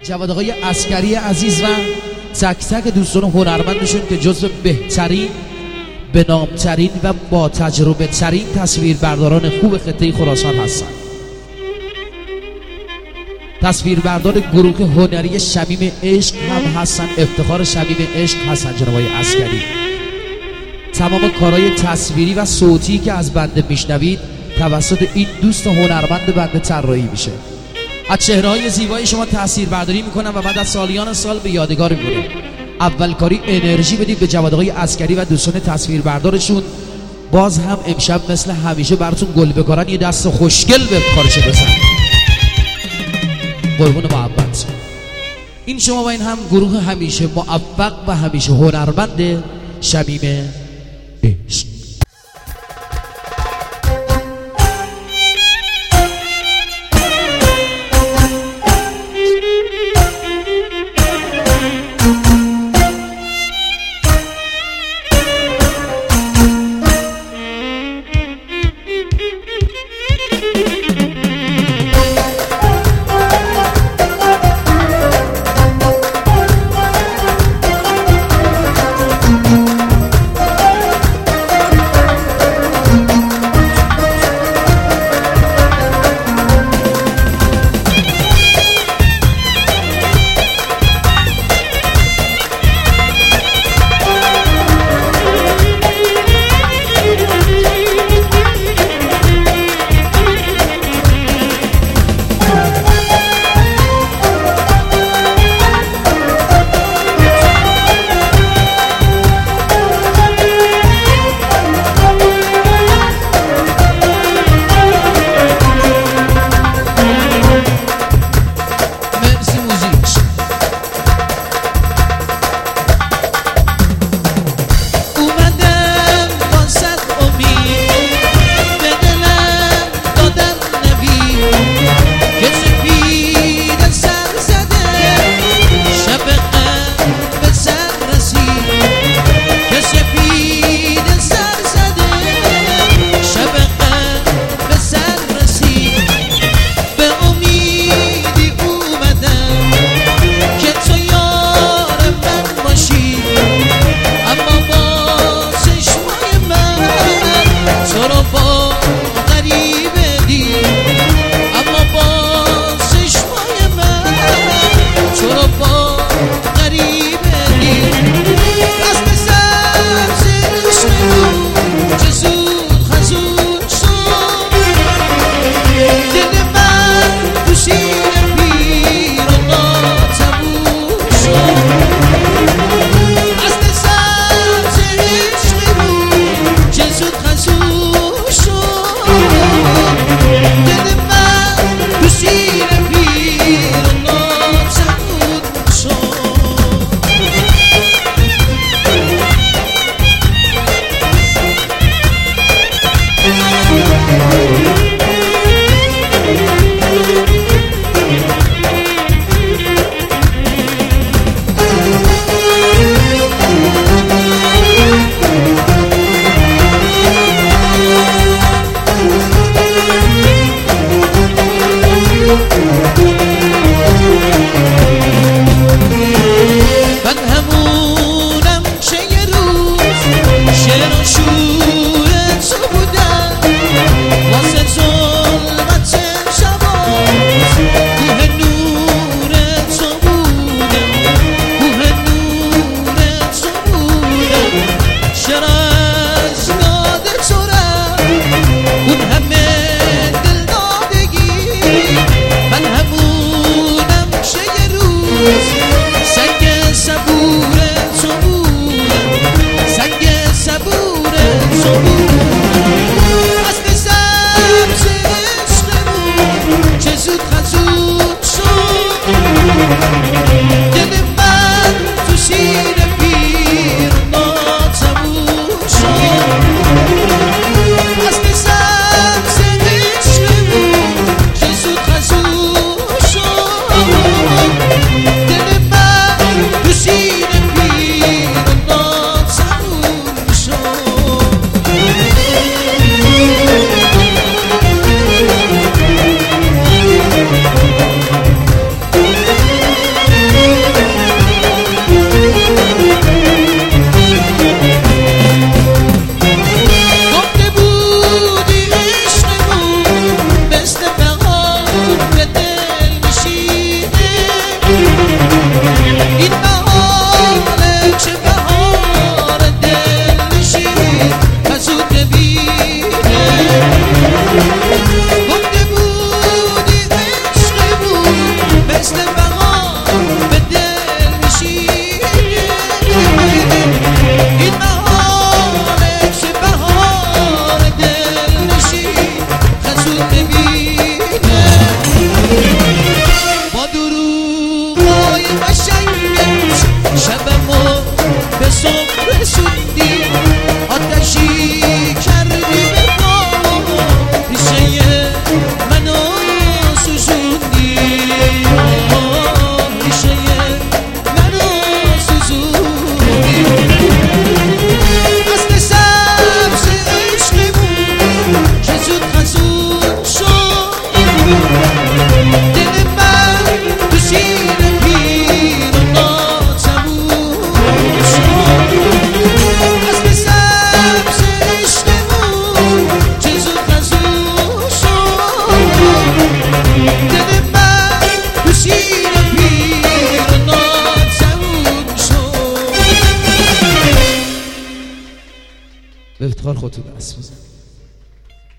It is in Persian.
جواد آقای عسکری عزیز و تک تک دوستان هنرمندشون که جزو بهترین، به نامترین و با تجربه ترین تصویربرداران خوب خطه خراسان هستند. تصویربردار گروه هنری شمیم عشق هم هستن، افتخار شمیم عشق هستن جناب آقای عسکری. تمام کارهای تصویری و صوتی که از بنده میشنوید توسط این دوست هنرمند بنده طراحی میشه. از چهره‌های زیبای شما تاثیربرداری میکنم و بعد از سالیان سال به یادگار میمونه. اول کاری انرژی بدید به جواد آقای عسکری و دوستان تصویربردارشون. باز هم امشب مثل همیشه براتون گل بکارن، یه دست خوشگل به کارش بزن. قربون محبت. این شما و این هم گروه همیشه موفق و همیشه هنرمند شمیم عشق. صبح رسوندی آتشی کردی به پا ریشه منو سوزوندی ریشه منو سوزوندی اصل سبز عشقمون چه زود خزون شد دل من تو شیر پیر و ناتموم شد اصل سبز عشقمون چه زود خزون شد دل من تو شیر پیر و ناتموم شد. به افتخار خودتون دست بزن.